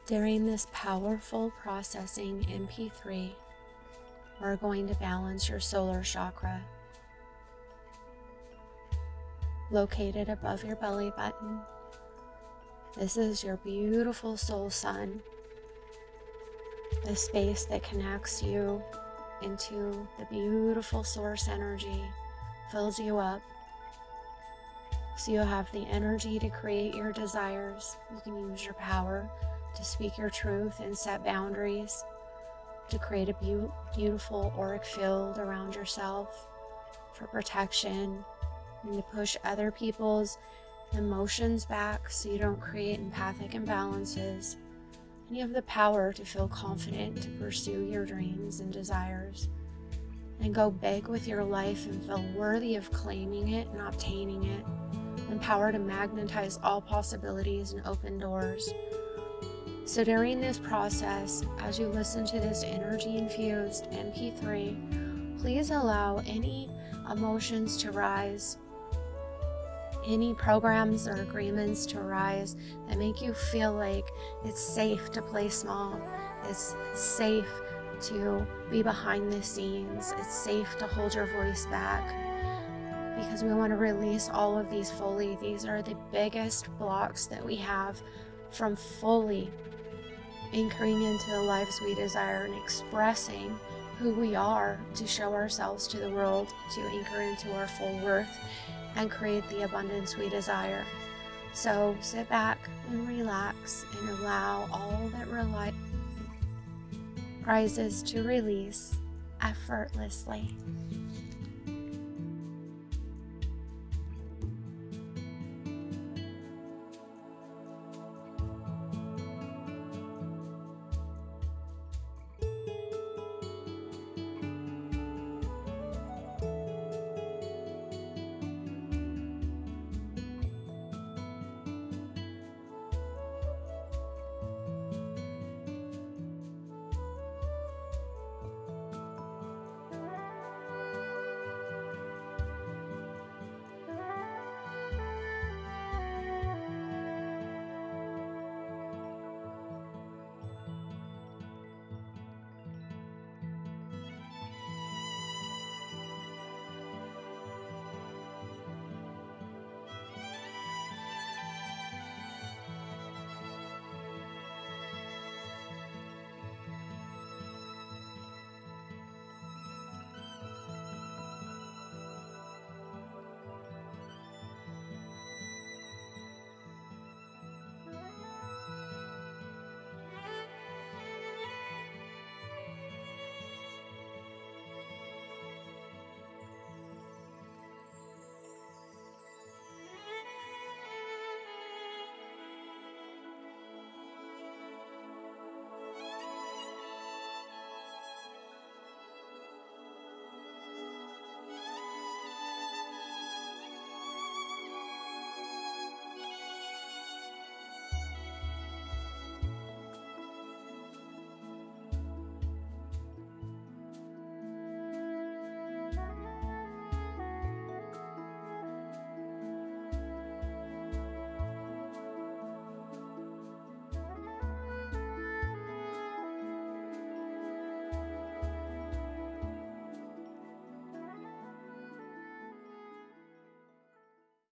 During this powerful processing MP3, we're going to balance your solar chakra, located above your belly button. This is your beautiful soul sun, the space that connects you into the beautiful source energy, fills you up, so you have the energy to create your desires. You can use your power to speak your truth and set boundaries, to create a beautiful auric field around yourself for protection, and to push other people's emotions back so you don't create empathic imbalances. And you have the power to feel confident to pursue your dreams and desires and go big with your life and feel worthy of claiming it and obtaining it, and power to magnetize all possibilities and open doors. So during this process, as you listen to this energy-infused MP3, please allow any emotions to rise, any programs or agreements to arise that make you feel like it's safe to play small, it's safe to be behind the scenes, it's safe to hold your voice back, because we want to release all of these fully. These are the biggest blocks that we have from fully anchoring into the lives we desire and expressing who we are, to show ourselves to the world, to anchor into our full worth and create the abundance we desire. So sit back and relax and allow all that rises to release effortlessly.